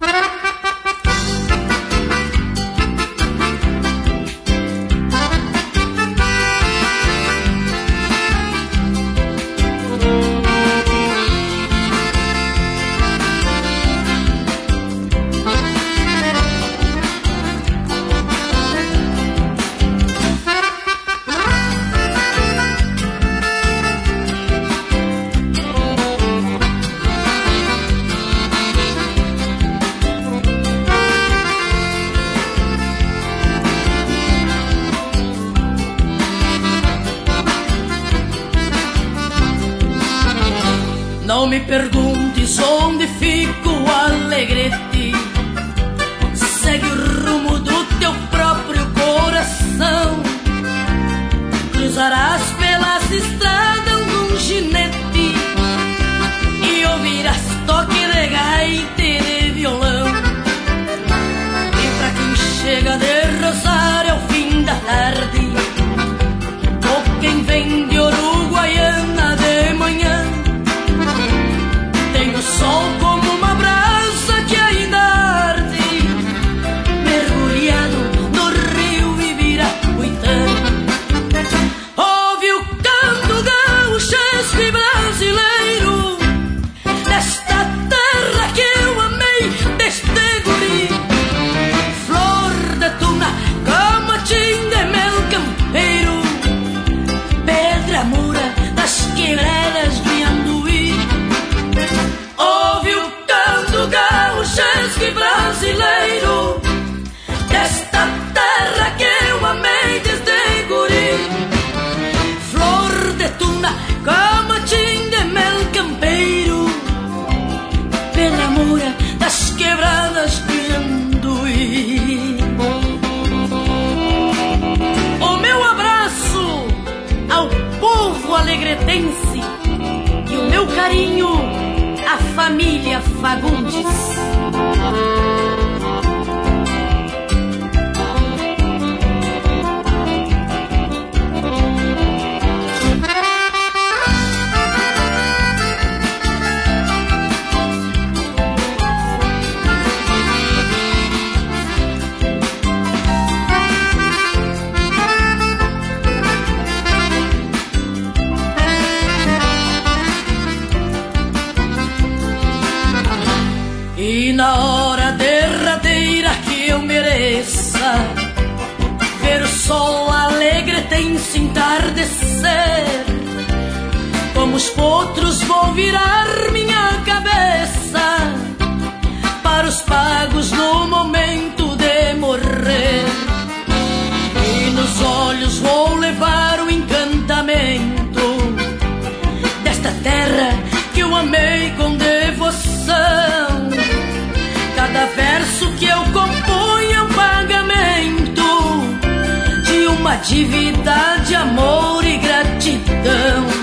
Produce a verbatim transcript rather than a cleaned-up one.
Não me perguntes onde fico, Alegrete. Segue o rumo do teu próprio coração. Cruzarás pelas estradas num ginete e ouvirás toque de gaita e de violão. E pra quem chega de Rosário ao fim da tarde, ou quem vem de Uruguaiana de manhã, tem o sol como uma brasa que ainda arde, mergulhado no rio Ibirapuitã. Ouve o canto gauchesco e brasileiro desta terra que eu amei desde guri. Flor de tuna, camatim de mel campeiro, pedra mura das quebradas de Anduí. Ouve o canto gauchesco e brasileiro desta terra que eu amei desde guri. Flor de tuna, camatim de mel campeiro, pedra moura das quebradas de Anduí. O meu abraço ao povo alegretense e o meu carinho à família Fagundes. E na hora derradeira que eu mereça ver o sol alegretense entardecer, como os potros vou virar minha cabeça para os pagos no momento de morrer. E nos olhos vou levar o encantamento desta terra que eu amei com devoção. Cada verso que eu componho é um pagamento de uma dívida de amor e gratidão.